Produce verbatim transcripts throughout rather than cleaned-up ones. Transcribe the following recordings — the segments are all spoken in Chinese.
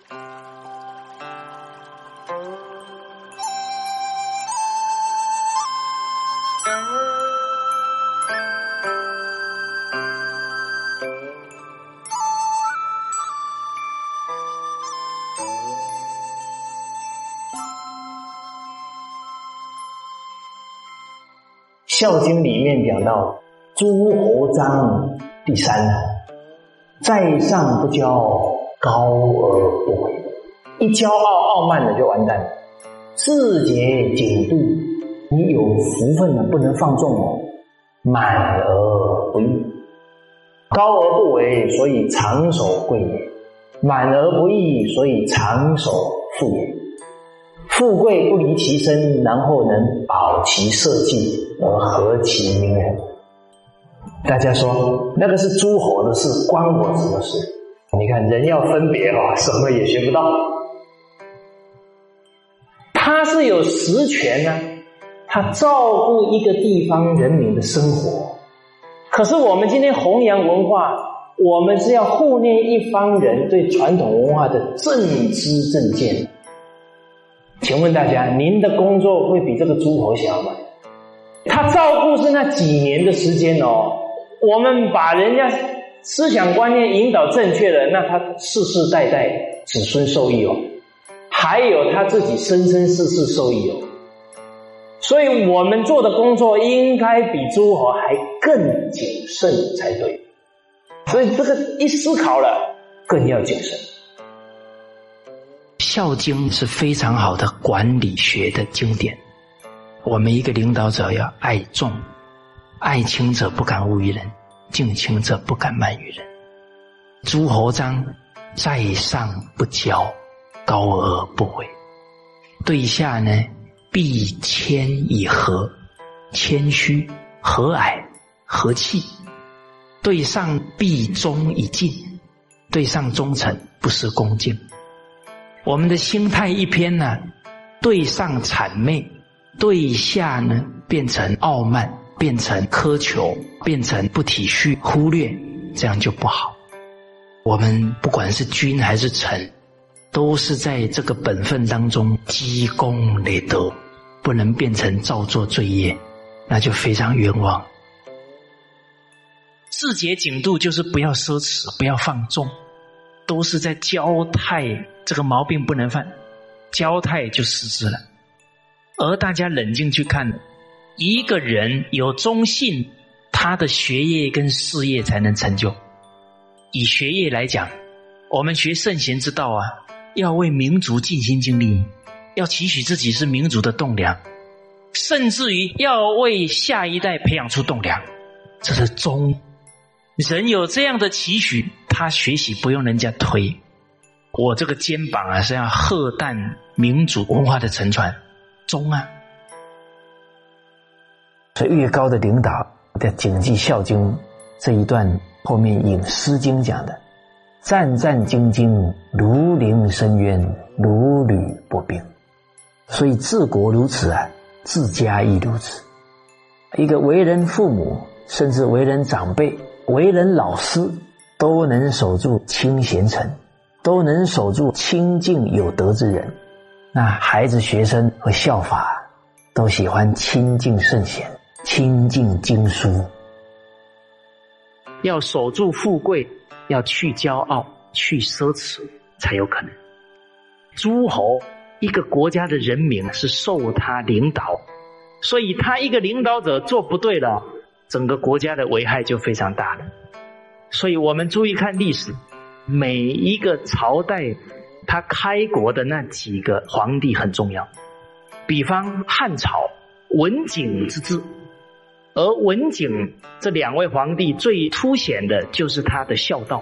《孝经》里面讲到诸侯章第三，在上不骄，高而不为。一骄傲傲慢的就完蛋了。自节谨度，你有福分了，不能放纵哦。满而不溢，高而不为，所以长守贵也；满而不溢，所以长守富也。富贵不离其身，然后能保其社稷而和其民人。大家说那个是诸侯的事，关我什么事？你看人要分别哦，什么也学不到。他是有实权啊，他照顾一个地方人民的生活。可是我们今天弘扬文化，我们是要护念一方人对传统文化的正知正见。请问大家，您的工作会比这个诸侯小吗？他照顾是那几年的时间哦，我们把人家思想观念引导正确了，那他世世代代子孙受益哦，还有他自己生生世世受益哦。所以我们做的工作应该比诸侯还更谨慎才对。所以这个一思考了，更要谨慎。《孝经》是非常好的管理学的经典。我们一个领导者要爱众，爱亲者不敢误于人，敬亲者不敢慢于人。诸侯章，在上不骄，高而不为。对下呢，必谦以和，谦虚和蔼和气。对上必忠以敬，对上忠诚不失恭敬。我们的心态一偏呢，对上谄媚，对下呢变成傲慢，变成苛求，变成不体恤忽略，这样就不好。我们不管是君还是臣，都是在这个本分当中积功累德，不能变成造作罪业，那就非常冤枉。自节谨度就是不要奢侈，不要放纵，都是在骄态，这个毛病不能犯，骄态就失之了。而大家冷静去看，一个人有忠信，他的学业跟事业才能成就。以学业来讲，我们学圣贤之道啊，要为民族尽心尽力，要期许自己是民族的栋梁，甚至于要为下一代培养出栋梁，这是忠。人有这样的期许，他学习不用人家推。我这个肩膀啊，是要荷担民族文化的承传，忠啊。所以越高的领导要谨记《孝经》这一段，后面引《诗经》讲的：战战兢兢，如临深渊，如履薄冰。所以治国如此啊，治家亦如此。一个为人父母，甚至为人长辈，为人老师，都能守住亲贤臣，都能守住清净有德之人，那孩子学生和效法都喜欢亲近圣贤，亲近经书。要守住富贵，要去骄傲，去奢侈，才有可能。诸侯，一个国家的人民是受他领导，所以他一个领导者做不对了，整个国家的危害就非常大了。所以我们注意看历史，每一个朝代他开国的那几个皇帝很重要。比方汉朝文景之治，而文景这两位皇帝最凸显的就是他的孝道。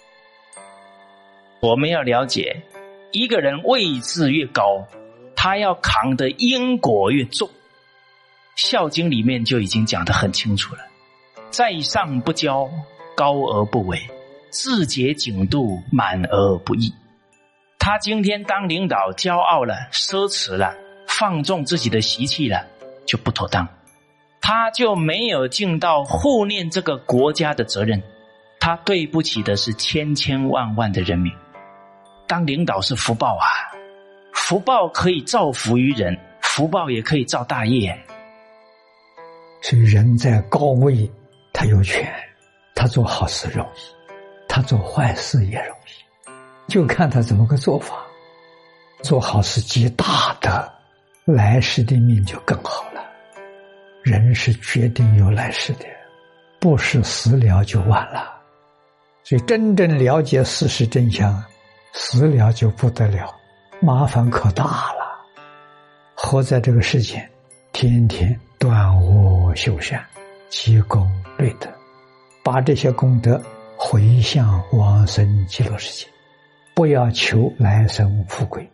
我们要了解，一个人位置越高，他要扛的因果越重。《孝经》里面就已经讲得很清楚了：在上不骄，高而不为，自节谨度，满而不溢。他今天当领导骄傲了，奢侈了，放纵自己的习气了，就不妥当。他就没有尽到护念这个国家的责任，他对不起的是千千万万的人民。 当领导是福报啊，福报可以造福于人，福报也可以造大业。 所以人在高位，他有权，他做好事容易，他做坏事也容易，就看他怎么个做法。做好事积大德，来世的命就更好了。人是决定有来世的，不是死了就完了。所以真正了解事实真相，死了就不得了，麻烦可大了。活在这个世间，天天断恶修善，积功累德，把这些功德回向往生极乐世界，不要求来生富贵。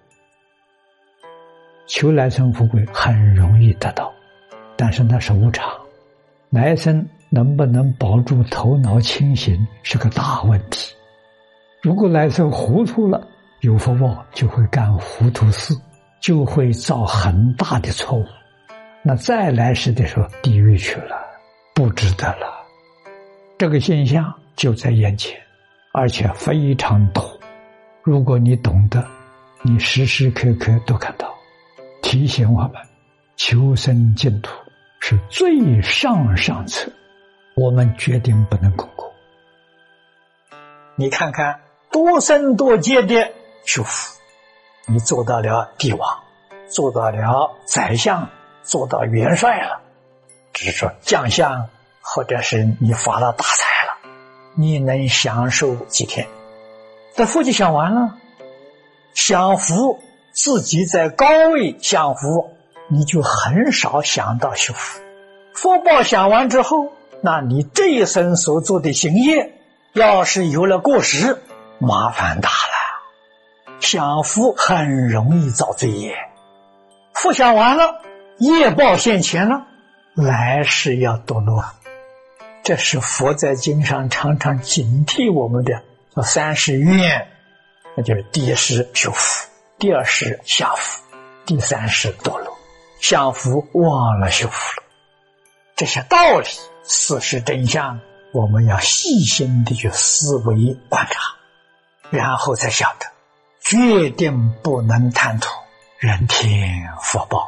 求来生富贵很容易得到，但是那是无常，来生能不能保住头脑清醒是个大问题。如果来生糊涂了，有福报就会干糊涂事，就会造很大的错误，那再来世的时候地狱去了，不值得了。这个现象就在眼前，而且非常多。如果你懂得，你时时刻刻都看到，提醒我们求生净土是最上上策，我们决定不能空过。你看看多生多劫的修福，你做到了帝王，做到了宰相，做到元帅了，只是说将相，或者是你发了大财了，你能享受几天？这福就享完了。享福自己在高位享福，你就很少想到修福。福报享完之后，那你这一生所做的行业，要是有了过失，麻烦大了。享福很容易造罪业，福享完了，业报现前了，来世要堕落。这是佛在经上常常警惕我们的说三世愿，那就是第一世修福，第二世享福，第三世堕落。享福忘了修福了，这些道理事实真相，我们要细心的去思维观察，然后才晓得决定不能贪图人天福报。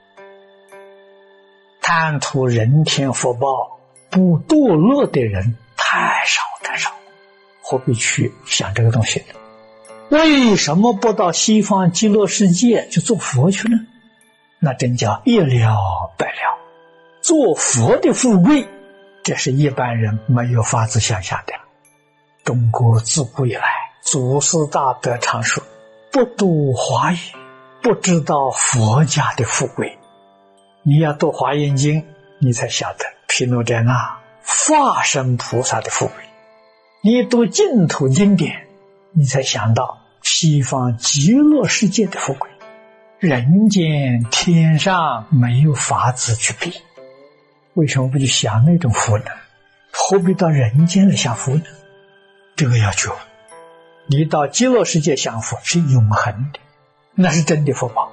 贪图人天福报不堕落的人太少太少，何必去想这个东西呢？为什么不到西方极乐世界去做佛去呢？那真叫一了百了。做佛的富贵，这是一般人没有法子想象的。中国自古以来，祖师大德常说，不读华严，不知道佛家的富贵。你要读华严经，你才晓得毗卢遮那化身菩萨的富贵。你读净土经典，你才想到西方极乐世界的富贵。人间天上没有法子去比，为什么不去享那种福呢？何必到人间来享福呢？这个要求，你到极乐世界享福是永恒的，那是真的福报。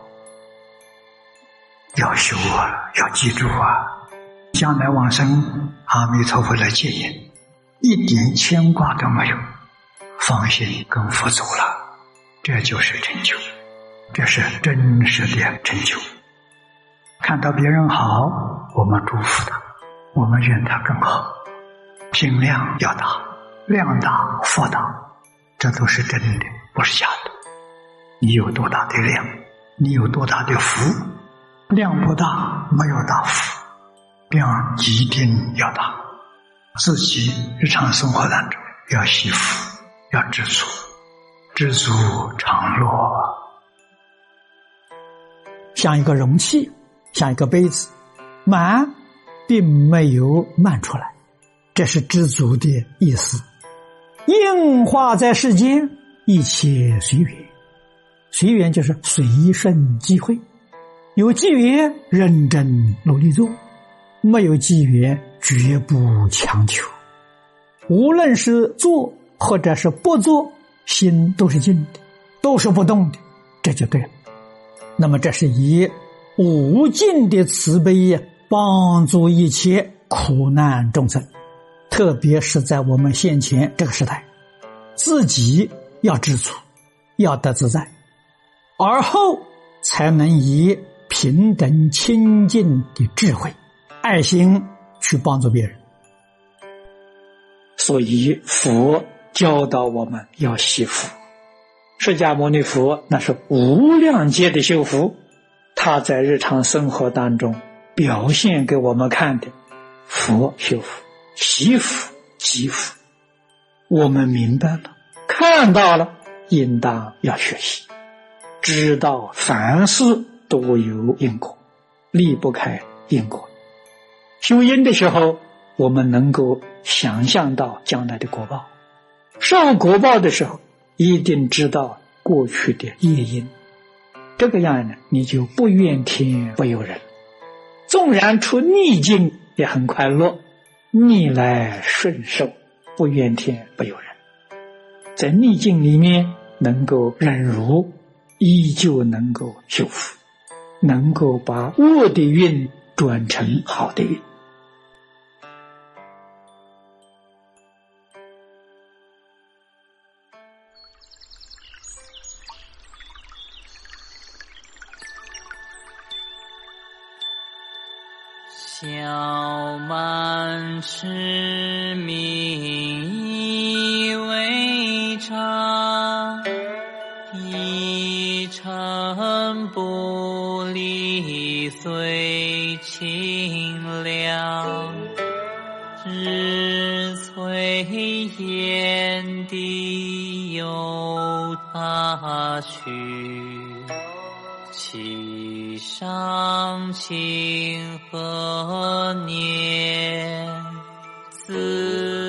要修啊，要记住啊，将来往生，阿弥陀佛来接引，一点牵挂都没有，放心跟佛走了，这就是成就，这是真实的成就。看到别人好，我们祝福他，我们愿他更好，心量要大，量大福大，这都是真的，不是假的。你有多大的量，你有多大的福，量不大没有大福，量一定要大。自己日常生活当中要惜福，要知足，知足常乐。像一个容器，像一个杯子，满并没有漫出来，这是知足的意思。应化在世间，一切随缘，随缘就是随顺机会，有机缘认真努力做，没有机缘绝不强求。无论是做或者是不做，心都是静的，都是不动的，这就对了。那么这是以无尽的慈悲帮助一切苦难众生，特别是在我们现前这个时代，自己要知足， 要得自在，而后才能以平等清净的智慧、爱心去帮助别人。所以佛教导我们要惜福。释迦牟尼佛那是无量劫的修福，他在日常生活当中表现给我们看的，佛修福、惜福、积福，我们明白了，看到了，应当要学习，知道凡事都有因果，离不开因果。修因的时候，我们能够想象到将来的果报，受果报的时候一定知道过去的业因，这个样呢，你就不怨天不尤人，纵然出逆境也很快乐，逆来顺受，不怨天不尤人，在逆境里面能够忍辱，依旧能够修复，能够把恶的运转成好的运。 小满是名以为常，一尘不离虽清凉，日催炎帝有他许，其上情何年？自